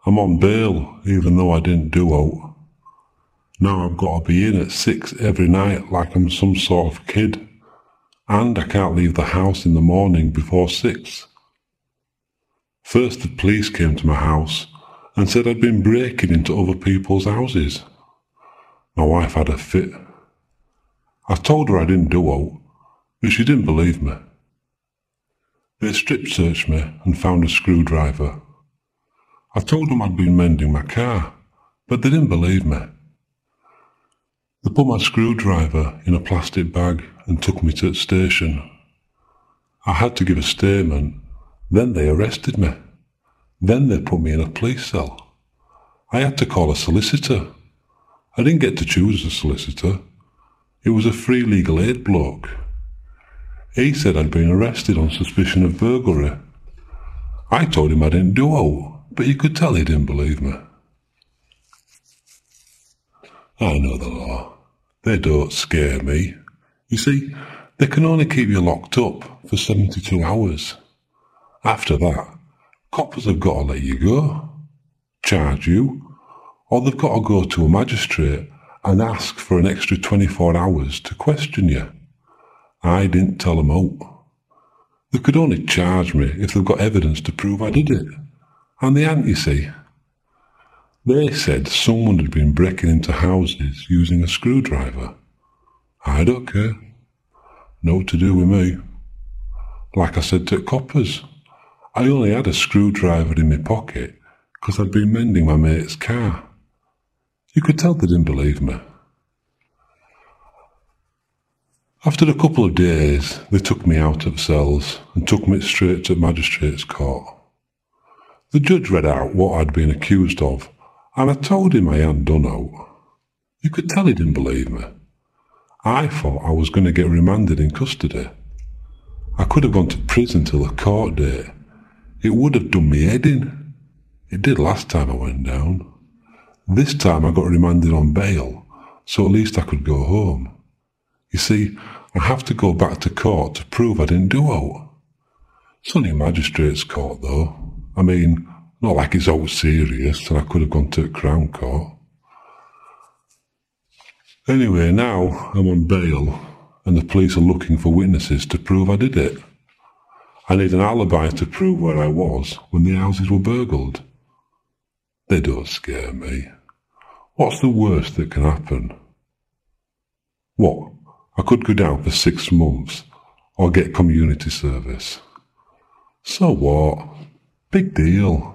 I'm on bail, even though I didn't do out. Now I've got to be in at 6 every night like I'm some sort of kid. And I can't leave the house in the morning before 6. First the police came to my house and said I'd been breaking into other people's houses. My wife had a fit. I told her I didn't do out, but she didn't believe me. They strip searched me and found a screwdriver. I told them I'd been mending my car, but they didn't believe me. They put my screwdriver in a plastic bag and took me to the station. I had to give a statement, then they arrested me. Then they put me in a police cell. I had to call a solicitor. I didn't get to choose a solicitor. It was a free legal aid bloke. He said I'd been arrested on suspicion of burglary. I told him I didn't do out, but you could tell he didn't believe me. I know the law. They don't scare me. You see, they can only keep you locked up for 72 hours. After that, coppers have got to let you go, charge you, or they've got to go to a magistrate and ask for an extra 24 hours to question you. I didn't tell them out. They could only charge me if they've got evidence to prove I did it. And they hadn't, you see. They said someone had been breaking into houses using a screwdriver. I don't care. No to do with me. Like I said to coppers, I only had a screwdriver in my pocket because I'd been mending my mate's car. You could tell they didn't believe me. After a couple of days, they took me out of cells and took me straight to magistrate's court. The judge read out what I'd been accused of, and I told him I hadn't done out. You could tell he didn't believe me. I thought I was going to get remanded in custody. I could have gone to prison till the court date. It would have done me head in. It did last time I went down. This time I got remanded on bail, so at least I could go home. You see, I have to go back to court to prove I didn't do out. It's only a magistrate's court though. I mean, not like it's all serious and I could have gone to a Crown Court. Anyway, now I'm on bail and the police are looking for witnesses to prove I did it. I need an alibi to prove where I was when the houses were burgled. They don't scare me. What's the worst that can happen? What? I could go down for 6 months or get community service. So what? Big deal.